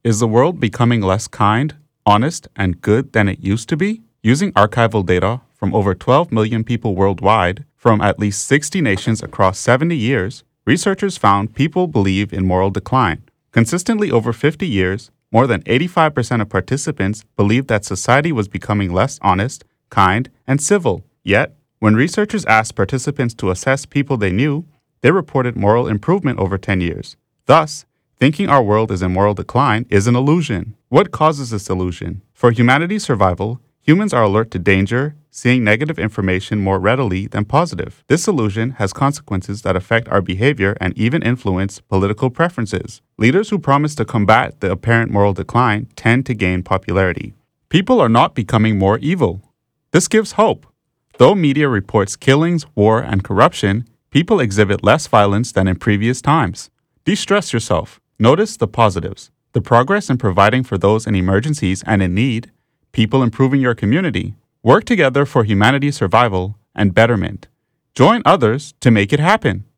Is the world becoming less kind, honest, and good than it used to be? Using archival data from over 12 million people worldwide from at least 60 nations across 70 years, researchers found people believe in moral decline. Consistently over 50 years, more than 85% of participants believed that society was becoming less honest, kind, and civil. Yet, when researchers asked participants to assess people they knew, they reported moral improvement over 10 years. Thus, thinking our world is in moral decline is an illusion. What causes this illusion? For humanity's survival, humans are alert to danger, seeing negative information more readily than positive. This illusion has consequences that affect our behavior and even influence political preferences. Leaders who promise to combat the apparent moral decline tend to gain popularity. People are not becoming more evil. This gives hope. Though media reports killings, war, and corruption, people exhibit less violence than in previous times. De-stress yourself. Notice the positives. The progress in providing for those in emergencies and in need, people improving your community. Work together for humanity's survival and betterment. Join others to make it happen.